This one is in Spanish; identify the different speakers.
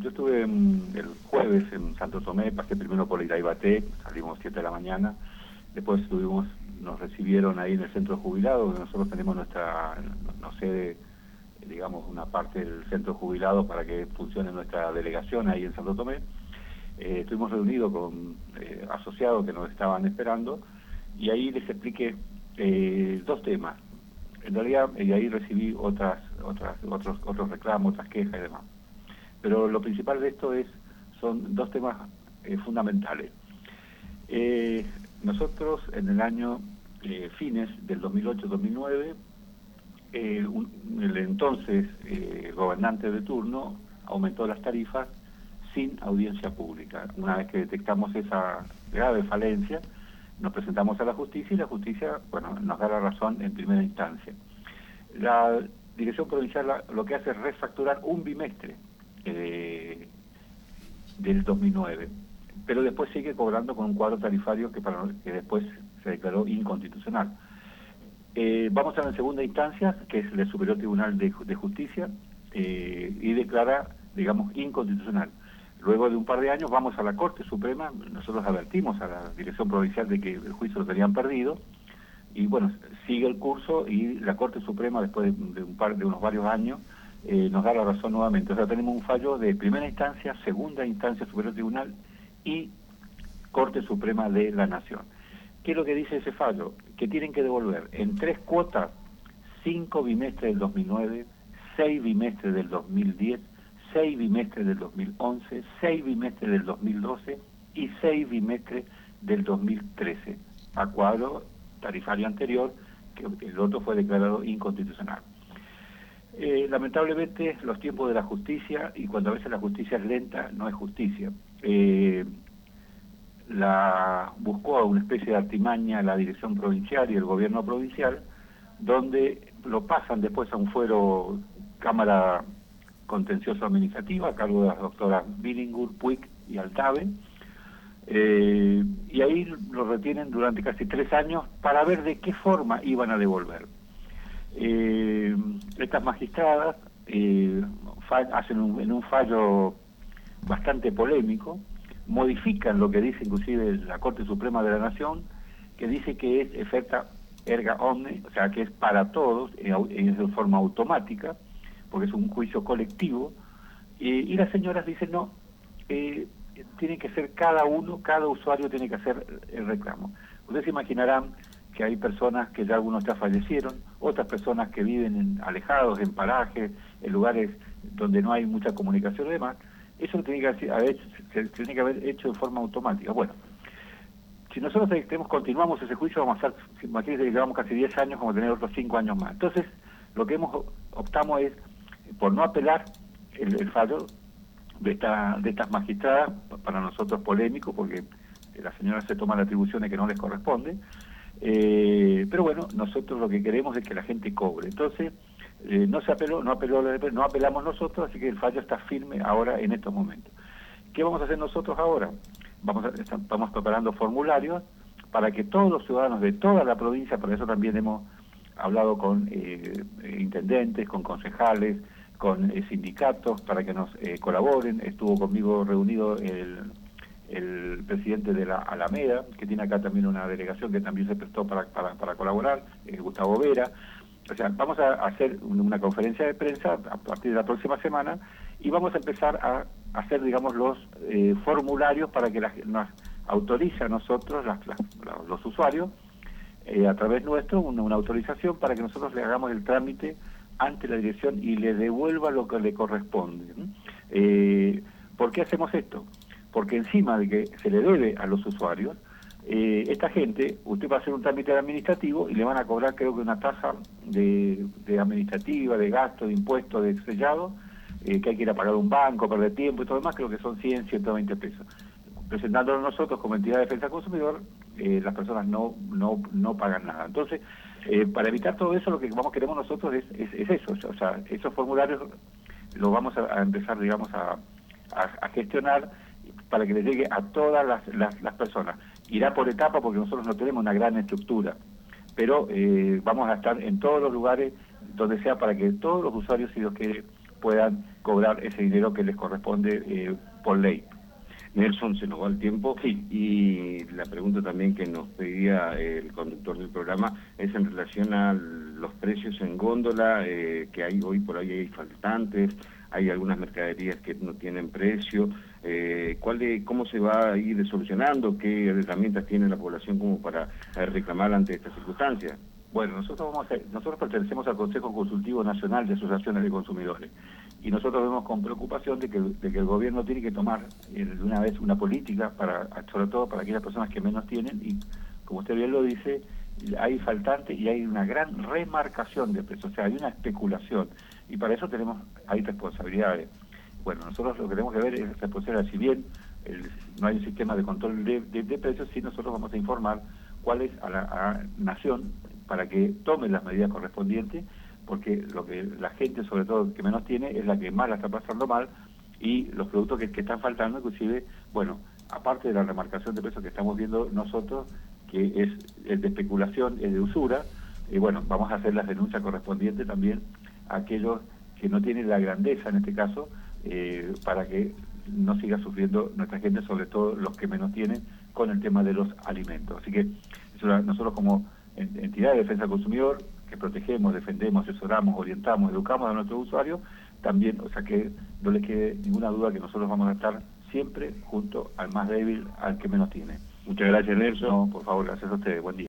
Speaker 1: Yo estuve el jueves en Santo Tomé, pasé primero por Iraibaté, salimos 7 de la mañana, después nos recibieron ahí en el centro jubilado, donde nosotros tenemos nuestra sede, digamos, una parte del centro jubilado para que funcione nuestra delegación ahí en Santo Tomé. Estuvimos reunidos con asociados que nos estaban esperando y ahí les expliqué dos temas. En realidad, y ahí recibí otros reclamos, otras quejas y demás. Pero lo principal de esto son dos temas fundamentales. Nosotros en el año fines del 2008-2009, el entonces gobernante de turno aumentó las tarifas sin audiencia pública. Una vez que detectamos esa grave falencia, nos presentamos a la justicia y la justicia, bueno, nos da la razón en primera instancia. La Dirección Provincial lo que hace es refacturar un bimestre del 2009, pero después sigue cobrando con un cuadro tarifario que después se declaró inconstitucional. Vamos a la segunda instancia, que es el Superior Tribunal de Justicia, y declara, digamos, inconstitucional. Luego de un par de años vamos a la Corte Suprema, nosotros advertimos a la Dirección Provincial de que el juicio lo tenían perdido, y bueno, sigue el curso y la Corte Suprema, después de unos varios años, nos da la razón nuevamente. O sea, tenemos un fallo de primera instancia, segunda instancia, Superior Tribunal y Corte Suprema de la Nación. ¿Qué es lo que dice ese fallo? Que tienen que devolver en 3 cuotas 5 bimestres del 2009, 6 bimestres del 2010, 6 bimestres del 2011, 6 bimestres del 2012 y 6 bimestres del 2013, a cuadro tarifario anterior, que el otro fue declarado inconstitucional. Lamentablemente los tiempos de la justicia, y cuando a veces la justicia es lenta, no es justicia. Buscó una especie de artimaña la dirección provincial y el gobierno provincial, donde lo pasan después a un fuero Cámara Contencioso Administrativa a cargo de las doctoras Billingur, Puig y Altave, y ahí lo retienen durante casi 3 años para ver de qué forma iban a devolver. Estas magistradas hacen en un fallo bastante polémico, modifican lo que dice inclusive la Corte Suprema de la Nación, que dice que es efecta erga omne, o sea que es para todos, de forma automática, porque es un juicio colectivo, y las señoras dicen no, tiene que ser cada usuario tiene que hacer el reclamo. Ustedes se imaginarán que hay personas que ya algunos ya fallecieron, otras personas que viven alejados, en parajes, en lugares donde no hay mucha comunicación y demás. Eso tiene que haber hecho de forma automática. Bueno, si nosotros continuamos ese juicio, vamos a hacer, imagínense que llevamos casi 10 años, como tener otros 5 años más. Entonces, lo que optamos es por no apelar el fallo de estas magistradas, para nosotros polémico, porque la señora se toma las atribuciones que no les corresponde, pero bueno, nosotros lo que queremos es que la gente cobre. Entonces, no apelamos nosotros, así que el fallo está firme ahora en estos momentos. ¿Qué vamos a hacer nosotros ahora? Estamos preparando formularios para que todos los ciudadanos de toda la provincia, por eso también hemos hablado con intendentes, con concejales, con sindicatos, para que nos colaboren. Estuvo conmigo reunido el presidente de la Alameda, que tiene acá también una delegación que también se prestó para colaborar, Gustavo Vera. O sea, vamos a hacer una conferencia de prensa a partir de la próxima semana y vamos a empezar a hacer, digamos, los formularios para que nos autorice a nosotros, los usuarios, a través nuestro, una autorización para que nosotros le hagamos el trámite ante la dirección y le devuelva lo que le corresponde. ¿Por qué hacemos esto? Porque encima de que se le debe a los usuarios, esta gente, usted va a hacer un trámite administrativo y le van a cobrar, creo que una tasa de administrativa, de gasto, de impuestos, de sellado, que hay que ir a pagar un banco, perder tiempo y todo demás, creo que son 100, 120 pesos. Presentándolo nosotros como entidad de defensa del consumidor, las personas no pagan nada. Entonces, para evitar todo eso, lo que queremos nosotros es eso. O sea, esos formularios los vamos a empezar, digamos, a gestionar para que les llegue a todas las personas. Irá por etapa porque nosotros no tenemos una gran estructura, pero vamos a estar en todos los lugares donde sea para que todos los usuarios, si Dios quiere, puedan cobrar ese dinero que les corresponde por ley.
Speaker 2: Nelson, se nos va el tiempo.
Speaker 1: Sí.
Speaker 2: Y la pregunta también que nos pedía el conductor del programa es en relación a los precios en góndola, que hay hoy por ahí hay faltantes, hay algunas mercaderías que no tienen precio. ¿Cómo se va a ir solucionando? ¿Qué herramientas tiene la población como para reclamar ante estas circunstancias?
Speaker 1: Bueno, nosotros pertenecemos al Consejo Consultivo Nacional de Asociaciones de Consumidores y nosotros vemos con preocupación de que el gobierno tiene que tomar de una vez una política sobre todo para aquellas personas que menos tienen y, como usted bien lo dice, hay faltante y hay una gran remarcación de precios, o sea, hay una especulación y para eso hay responsabilidades. Bueno, nosotros lo que tenemos que ver es responsabilidad, si bien no hay un sistema de control de precios, sí nosotros vamos a informar cuál es a la nación para que tome las medidas correspondientes, porque lo que la gente, sobre todo que menos tiene, es la que más la está pasando mal, y los productos que están faltando, inclusive, bueno, aparte de la remarcación de precios que estamos viendo nosotros, que es de especulación, es de usura, bueno, vamos a hacer las denuncias correspondientes también a aquellos que no tienen la grandeza, en este caso, para que no siga sufriendo nuestra gente, sobre todo los que menos tienen, con el tema de los alimentos. Así que nosotros como entidad de defensa del consumidor, que protegemos, defendemos, asesoramos, orientamos, educamos a nuestros usuarios, también, o sea que no les quede ninguna duda que nosotros vamos a estar siempre junto al más débil, al que menos tiene.
Speaker 2: Muchas gracias, Nelson.
Speaker 1: No, por favor, gracias a ustedes. Buen día.